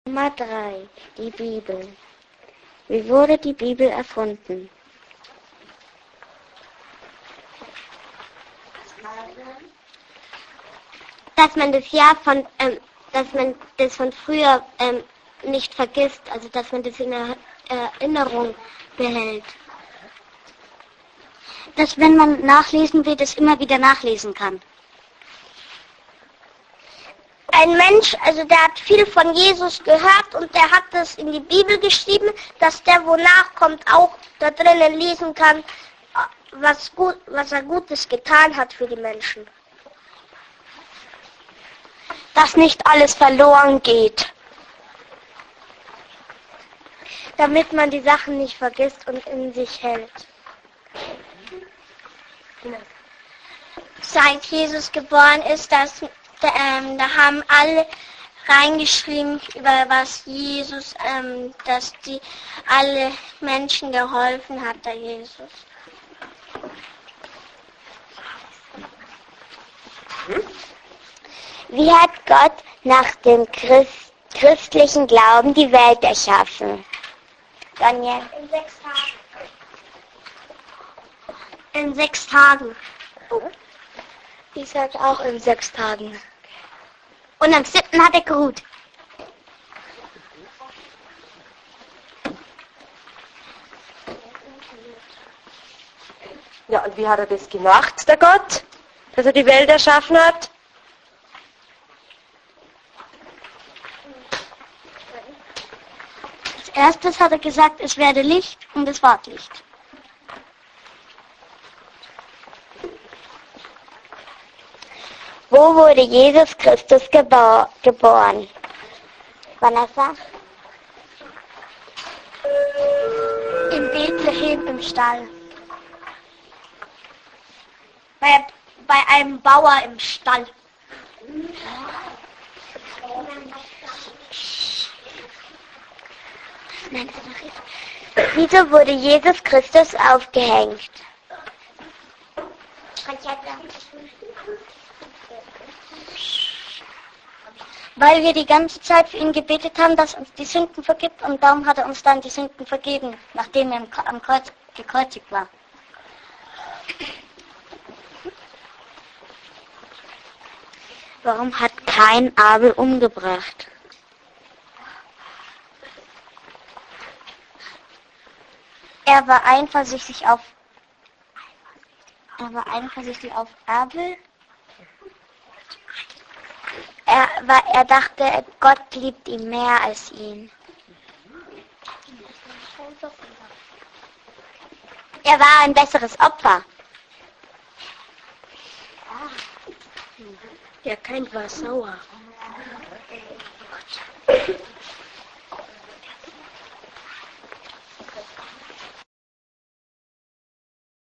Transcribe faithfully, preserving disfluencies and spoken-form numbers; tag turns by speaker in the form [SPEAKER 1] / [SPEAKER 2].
[SPEAKER 1] Nummer drei. Die Bibel. Wie wurde die Bibel erfunden? Dass man das Jahr von, ähm, dass man das von früher ähm, nicht vergisst, also dass man das in der Erinnerung behält. Dass wenn man nachlesen will, das immer wieder nachlesen kann. Ein Mensch, also der hat viel von Jesus gehört und der hat das in die Bibel geschrieben, dass der, wo nachkommt, auch da drinnen lesen kann, was, gut, was er Gutes getan hat für die Menschen. Dass nicht alles verloren geht. Damit man die Sachen nicht vergisst und in sich hält. Seit Jesus geboren ist, dass, ähm, da haben alle reingeschrieben, über was Jesus, ähm, dass die alle Menschen geholfen hat, der Jesus. Wie hat Gott nach dem Christ, christlichen Glauben die Welt erschaffen? Daniel? In sechs Tagen. In sechs Tagen. Ich sage auch in sechs Tagen. Und am siebten hat er geruht.
[SPEAKER 2] Ja, und wie hat er das gemacht, der Gott, dass er die Welt erschaffen hat?
[SPEAKER 1] Als erstes hat er gesagt, es werde Licht und es ward Licht. Wo wurde Jesus Christus gebor- geboren? Vanessa? In Bethlehem im Stall. Bei, bei einem Bauer im Stall. Nein, das ist noch jetzt. Wieso wurde Jesus Christus aufgehängt? Weil wir die ganze Zeit für ihn gebetet haben, dass er uns die Sünden vergibt und darum hat er uns dann die Sünden vergeben, nachdem er am Kreuz gekreuzigt war. Warum hat Kain Abel umgebracht? Er war eifersüchtig auf Er war eifersüchtig auf Abel. Er, war, er dachte, Gott liebt ihn mehr als ihn. Er war ein besseres Opfer.
[SPEAKER 2] Ja, kein war sauer.